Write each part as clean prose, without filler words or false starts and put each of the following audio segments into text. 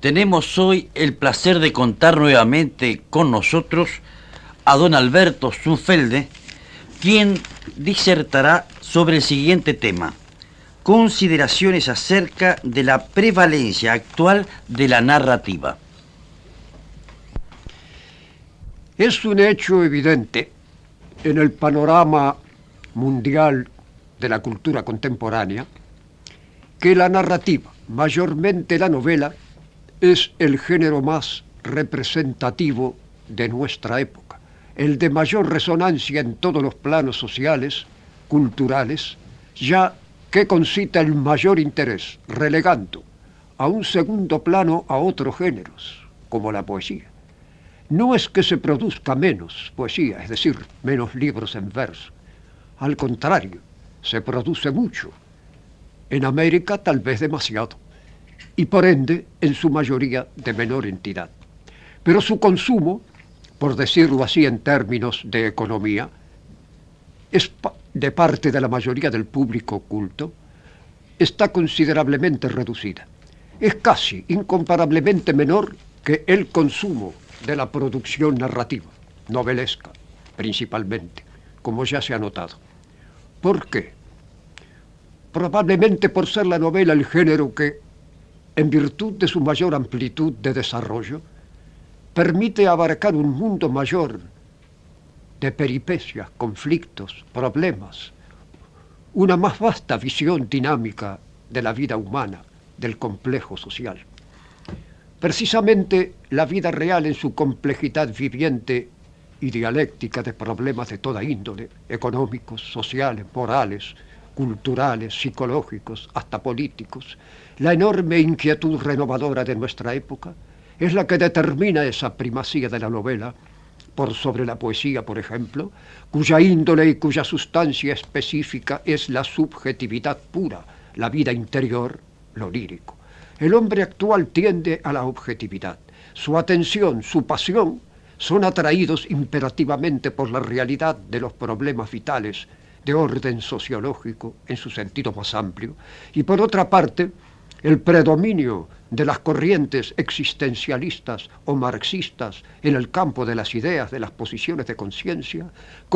Tenemos hoy el placer de contar nuevamente con nosotros a don Alberto Zunfelde, quien disertará sobre el siguiente tema: consideraciones acerca de la prevalencia actual de la narrativa. Es un hecho evidente en el panorama mundial de la cultura contemporánea que la narrativa, mayormente la novela, es el género más representativo de nuestra época, el de mayor resonancia en todos los planos sociales, culturales, ya que concita el mayor interés, relegando a un segundo plano a otros géneros, como la poesía. No es que se produzca menos poesía, es decir, menos libros en verso. Al contrario, se produce mucho. En América tal vez demasiado, y por ende, en su mayoría, de menor entidad. Pero su consumo, por decirlo así en términos de economía, es de parte de la mayoría del público culto, está considerablemente reducida. Es casi incomparablemente menor que el consumo de la producción narrativa, novelesca, principalmente, como ya se ha notado. ¿Por qué? Probablemente por ser la novela el género que, en virtud de su mayor amplitud de desarrollo, permite abarcar un mundo mayor de peripecias, conflictos, problemas, una más vasta visión dinámica de la vida humana, del complejo social. Precisamente la vida real en su complejidad viviente y dialéctica de problemas de toda índole, económicos, sociales, morales, culturales, psicológicos, hasta políticos, la enorme inquietud renovadora de nuestra época, es la que determina esa primacía de la novela por sobre la poesía, por ejemplo, cuya índole y cuya sustancia específica es la subjetividad pura, la vida interior, lo lírico. El hombre actual tiende a la objetividad. Su atención, su pasión, son atraídos imperativamente por la realidad de los problemas vitales de orden sociológico en su sentido más amplio, y por otra parte, el predominio de las corrientes existencialistas o marxistas en el campo de las ideas, de las posiciones de conciencia,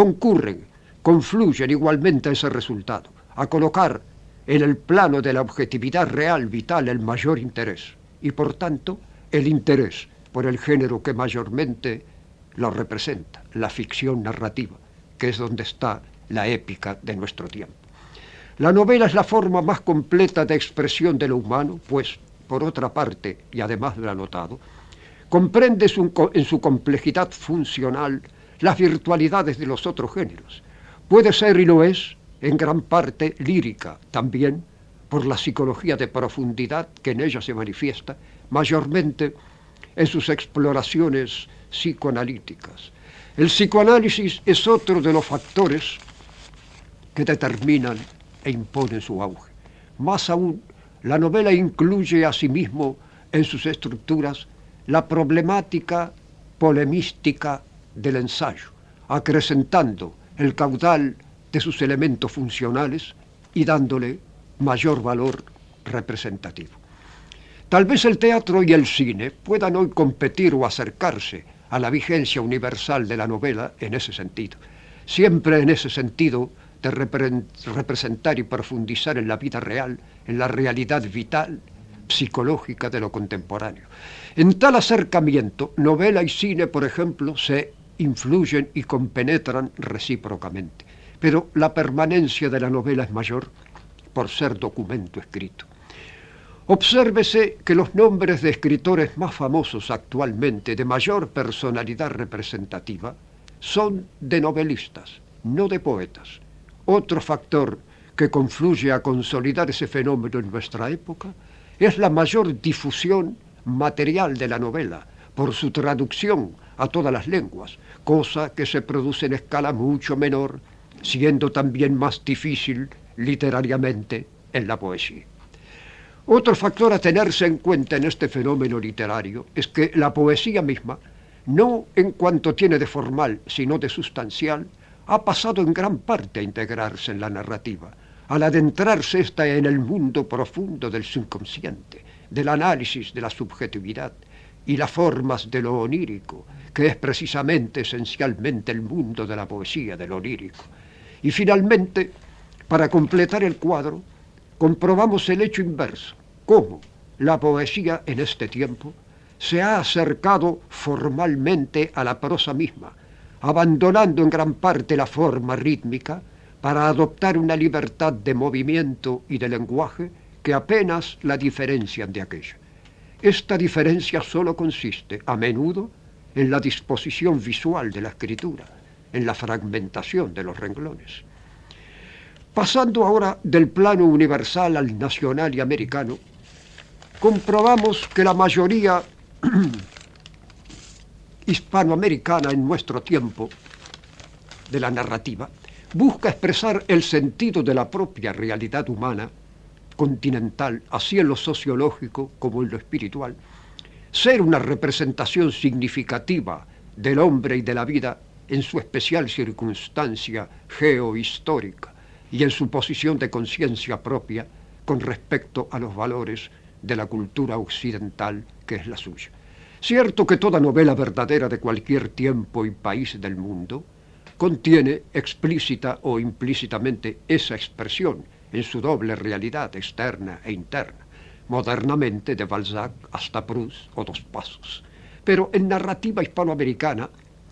confluyen igualmente a ese resultado, a colocar en el plano de la objetividad real, vital, el mayor interés, y por tanto, el interés por el género que mayormente lo representa, la ficción narrativa, que es donde está la épica de nuestro tiempo. La novela es la forma más completa de expresión de lo humano, pues, por otra parte, y además de lo anotado, comprende en su complejidad funcional las virtualidades de los otros géneros. Puede ser y lo es, en gran parte, lírica, también por la psicología de profundidad que en ella se manifiesta, mayormente en sus exploraciones psicoanalíticas. El psicoanálisis es otro de los factores que determinan e imponen su auge. Más aún, la novela incluye asimismo en sus estructuras la problemática polemística del ensayo, acrecentando el caudal de sus elementos funcionales y dándole mayor valor representativo. Tal vez el teatro y el cine puedan hoy competir o acercarse a la vigencia universal de la novela en ese sentido, siempre en ese sentido de representar y profundizar en la vida real, en la realidad vital, psicológica de lo contemporáneo. En tal acercamiento, novela y cine, por ejemplo, se influyen y compenetran recíprocamente, pero la permanencia de la novela es mayor por ser documento escrito. Obsérvese que los nombres de escritores más famosos actualmente, de mayor personalidad representativa, son de novelistas, no de poetas. Otro factor que confluye a consolidar ese fenómeno en nuestra época es la mayor difusión material de la novela por su traducción a todas las lenguas, cosa que se produce en escala mucho menor, siendo también más difícil literariamente en la poesía. Otro factor a tenerse en cuenta en este fenómeno literario es que la poesía misma, no en cuanto tiene de formal, sino de sustancial, ha pasado en gran parte a integrarse en la narrativa, al adentrarse ésta en el mundo profundo del subconsciente, del análisis de la subjetividad y las formas de lo onírico, que es precisamente esencialmente el mundo de la poesía, de lo onírico. Y finalmente, para completar el cuadro, comprobamos el hecho inverso, cómo la poesía en este tiempo se ha acercado formalmente a la prosa misma, abandonando en gran parte la forma rítmica para adoptar una libertad de movimiento y de lenguaje que apenas la diferencian de aquella. Esta diferencia solo consiste, a menudo, en la disposición visual de la escritura, en la fragmentación de los renglones. Pasando ahora del plano universal al nacional y americano, comprobamos que la mayoría hispanoamericana en nuestro tiempo de la narrativa busca expresar el sentido de la propia realidad humana continental, así en lo sociológico como en lo espiritual, ser una representación significativa del hombre y de la vida en su especial circunstancia geohistórica y en su posición de conciencia propia con respecto a los valores de la cultura occidental que es la suya. Cierto que toda novela verdadera de cualquier tiempo y país del mundo contiene explícita o implícitamente esa expresión en su doble realidad externa e interna, modernamente de Balzac hasta Proust o Dos Pasos. Pero en narrativa hispanoamericana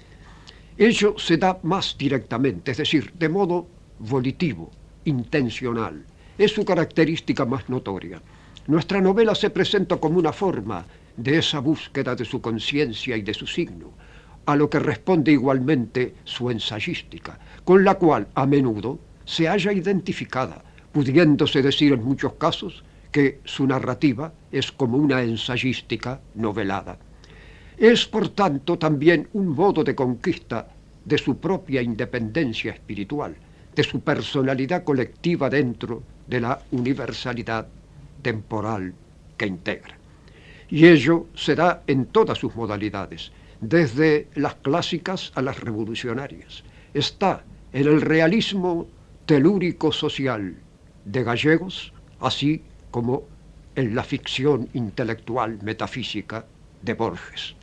ello se da más directamente, es decir, de modo volitivo, intencional. Es su característica más notoria. Nuestra novela se presenta como una forma de esa búsqueda de su conciencia y de su signo, a lo que responde igualmente su ensayística, con la cual a menudo se halla identificada, pudiéndose decir en muchos casos que su narrativa es como una ensayística novelada. Es, por tanto, también un modo de conquista de su propia independencia espiritual, de su personalidad colectiva dentro de la universalidad temporal que integra. Y ello se da en todas sus modalidades, desde las clásicas a las revolucionarias. Está en el realismo telúrico social de Gallegos, así como en la ficción intelectual metafísica de Borges.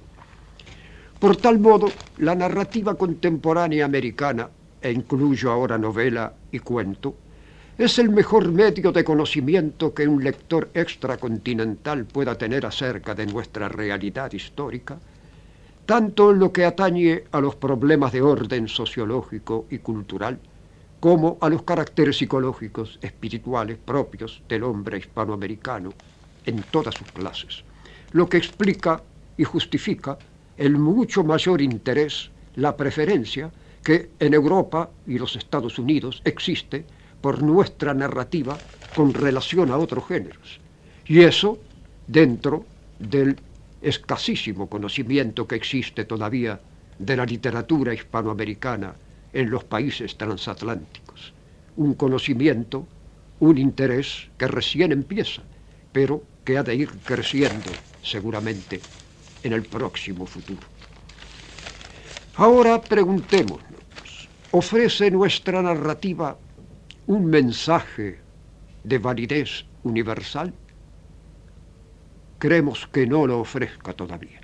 Por tal modo, la narrativa contemporánea americana, e incluyo ahora novela y cuento, es el mejor medio de conocimiento que un lector extracontinental pueda tener acerca de nuestra realidad histórica, tanto en lo que atañe a los problemas de orden sociológico y cultural, como a los caracteres psicológicos, espirituales propios del hombre hispanoamericano en todas sus clases, lo que explica y justifica el mucho mayor interés, la preferencia que en Europa y los Estados Unidos existe por nuestra narrativa con relación a otros géneros. Y eso dentro del escasísimo conocimiento que existe todavía de la literatura hispanoamericana en los países transatlánticos. Un conocimiento, un interés que recién empieza, pero que ha de ir creciendo seguramente en el próximo futuro. Ahora preguntémonos, ¿ofrece nuestra narrativa un mensaje de validez universal? Creemos que no lo ofrezca todavía.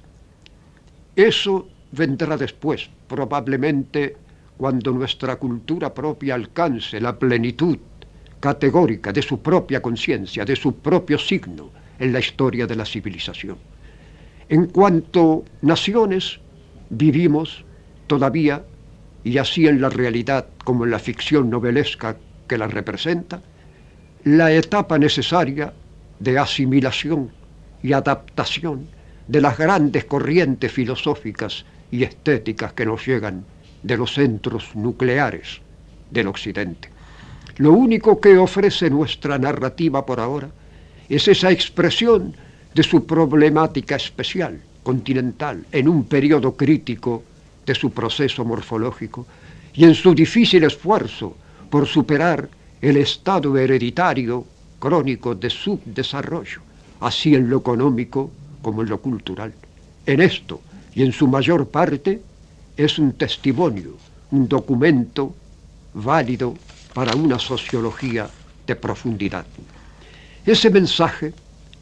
Eso vendrá después, probablemente cuando nuestra cultura propia alcance la plenitud categórica de su propia conciencia, de su propio signo en la historia de la civilización. En cuanto naciones, vivimos todavía, y así en la realidad como en la ficción novelesca que la representa, la etapa necesaria de asimilación y adaptación de las grandes corrientes filosóficas y estéticas que nos llegan de los centros nucleares del Occidente. Lo único que ofrece nuestra narrativa por ahora es esa expresión de su problemática especial, continental, en un periodo crítico de su proceso morfológico y en su difícil esfuerzo por superar el estado hereditario crónico de subdesarrollo, así en lo económico como en lo cultural. En esto, y en su mayor parte, es un testimonio, un documento válido para una sociología de profundidad. Ese mensaje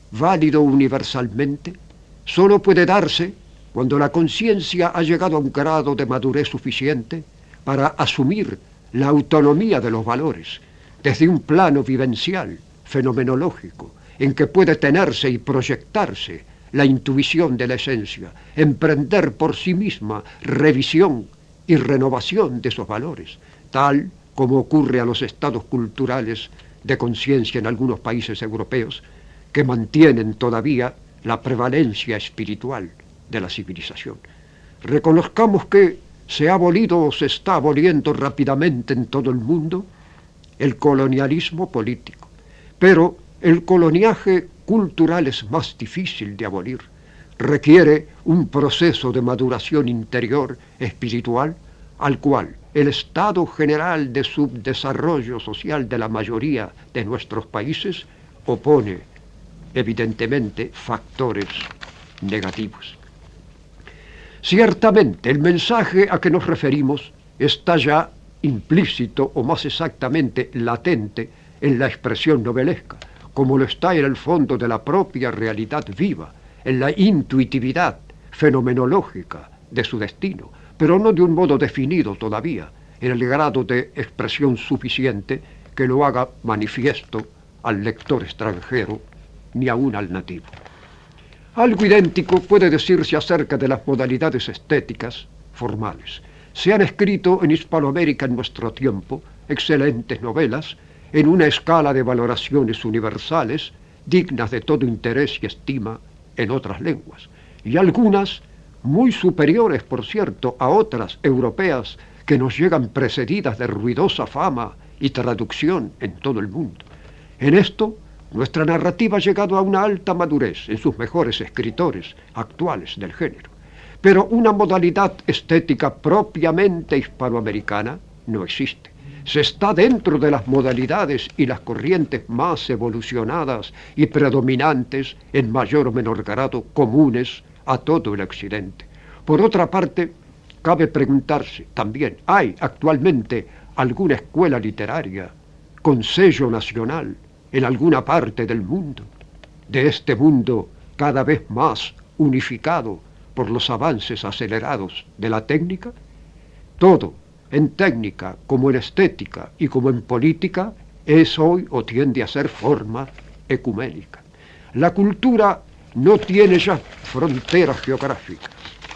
válido universalmente, solo puede darse cuando la conciencia ha llegado a un grado de madurez suficiente para asumir la autonomía de los valores desde un plano vivencial, fenomenológico, en que puede tenerse y proyectarse la intuición de la esencia, emprender por sí misma revisión y renovación de esos valores, tal como ocurre a los estados culturales de conciencia en algunos países europeos que mantienen todavía la prevalencia espiritual de la civilización. Reconozcamos que se ha abolido o se está aboliendo rápidamente en todo el mundo el colonialismo político, pero el coloniaje cultural es más difícil de abolir, requiere un proceso de maduración interior espiritual al cual el estado general de subdesarrollo social de la mayoría de nuestros países opone evidentemente factores negativos. Ciertamente el mensaje a que nos referimos está ya implícito o más exactamente latente en la expresión novelesca, como lo está en el fondo de la propia realidad viva, en la intuitividad fenomenológica de su destino, pero no de un modo definido todavía, en el grado de expresión suficiente que lo haga manifiesto al lector extranjero ni aún al nativo. Algo idéntico puede decirse acerca de las modalidades estéticas formales. Se han escrito en Hispanoamérica en nuestro tiempo excelentes novelas en una escala de valoraciones universales dignas de todo interés y estima en otras lenguas, y algunas muy superiores, por cierto, a otras europeas que nos llegan precedidas de ruidosa fama y traducción en todo el mundo. En esto, nuestra narrativa ha llegado a una alta madurez en sus mejores escritores actuales del género, pero una modalidad estética propiamente hispanoamericana no existe. Se está dentro de las modalidades y las corrientes más evolucionadas y predominantes, en mayor o menor grado, comunes a todo el occidente. Por otra parte, cabe preguntarse también, ¿hay actualmente alguna escuela literaria con sello nacional en alguna parte del mundo? De este mundo cada vez más unificado por los avances acelerados de la técnica, todo, en técnica como en estética y como en política, es hoy o tiende a ser forma ecuménica. La cultura no tiene ya fronteras geográficas.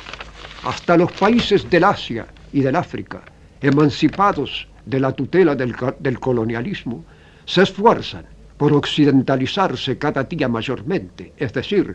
Hasta los países del Asia y del África, emancipados de la tutela del colonialismo, se esfuerzan por occidentalizarse cada día mayormente, es decir,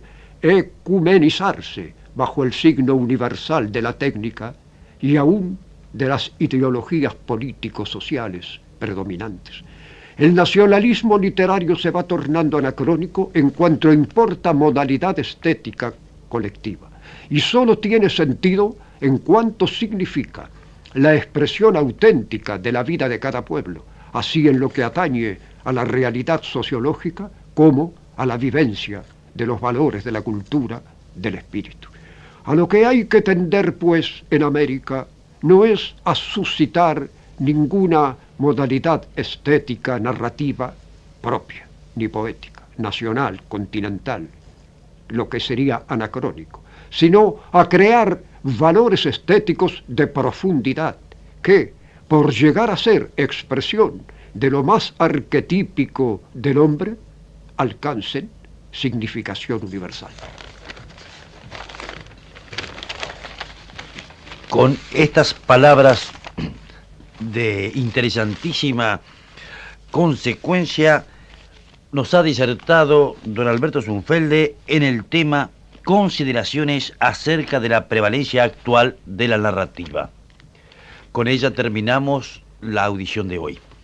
ecumenizarse bajo el signo universal de la técnica y aún de las ideologías político-sociales predominantes. El nacionalismo literario se va tornando anacrónico en cuanto importa modalidad estética colectiva, y solo tiene sentido en cuanto significa la expresión auténtica de la vida de cada pueblo, así en lo que atañe a la realidad sociológica como a la vivencia de los valores de la cultura, del espíritu. A lo que hay que tender, pues, en América no es a suscitar ninguna modalidad estética narrativa propia, ni poética, nacional, continental, lo que sería anacrónico, sino a crear valores estéticos de profundidad que, por llegar a ser expresión de lo más arquetípico del hombre, alcancen significación universal. Con estas palabras de interesantísima consecuencia, nos ha disertado don Alberto Zunfelde en el tema Consideraciones acerca de la prevalencia actual de la narrativa. Con ella terminamos la audición de hoy.